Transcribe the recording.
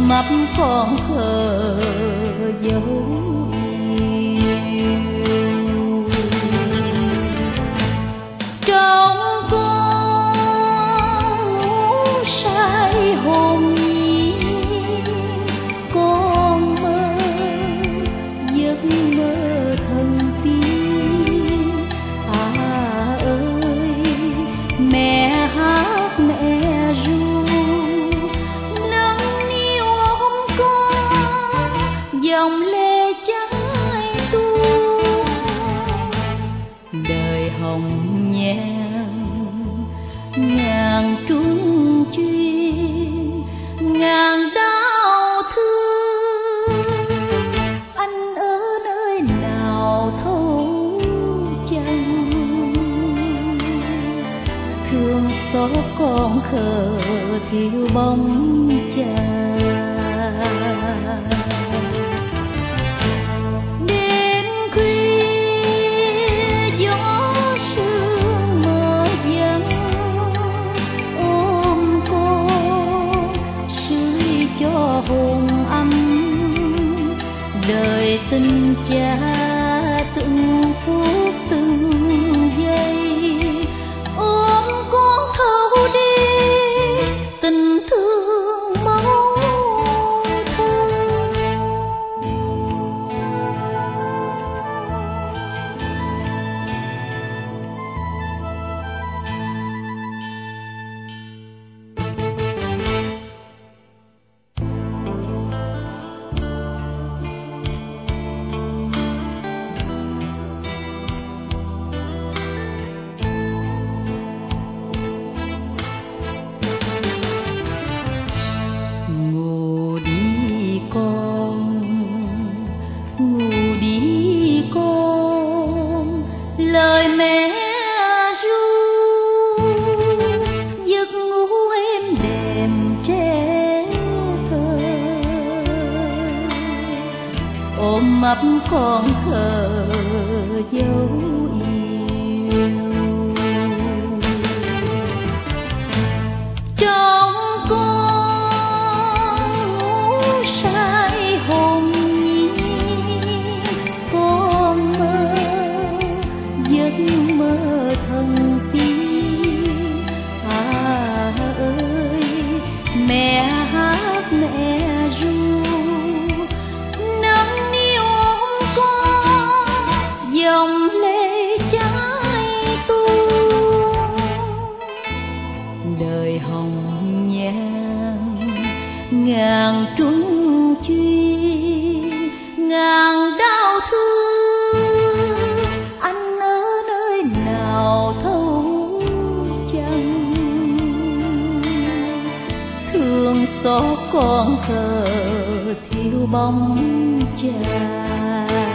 ấp con khờ dấu trong con ngủ say hồn nhiên, con mơ giấc mơ thần tiên. À ơi mẹ hát mẹ ru nâng niu ôm con, dòng lệ trái tuôn. Đời hồng nhan ngàn trung chuyên, ngàn đau thương. Anh ở nơi nào thấu chẳng, thương xót con khờ thiếu bóng cha. Đêm khuya gió sương mờ vắng, ôm con sưởi cho hồn ấm. Đời tình cha từng phút từng giây, ôm con thâu đi tình thương máu thơ. Ngủ đi con, ngủ đi con, lời mẹ ru. Giấc ngủ êm đềm trẻ thơ, ôm ấp con khờ dấu yêu. Trong con ngủ say hồn nhiên, con mơ giấc mơ thần tiên. À ơi mẹ hát mẹ ru nâng niu ôm con, dòng lệ trái tuôn. Đời hồng nhan ngàn trung chuyên, ngàn đau thương. Anh ở nơi nào thấu chẳng, thương xót con khờ thiếu bóng cha.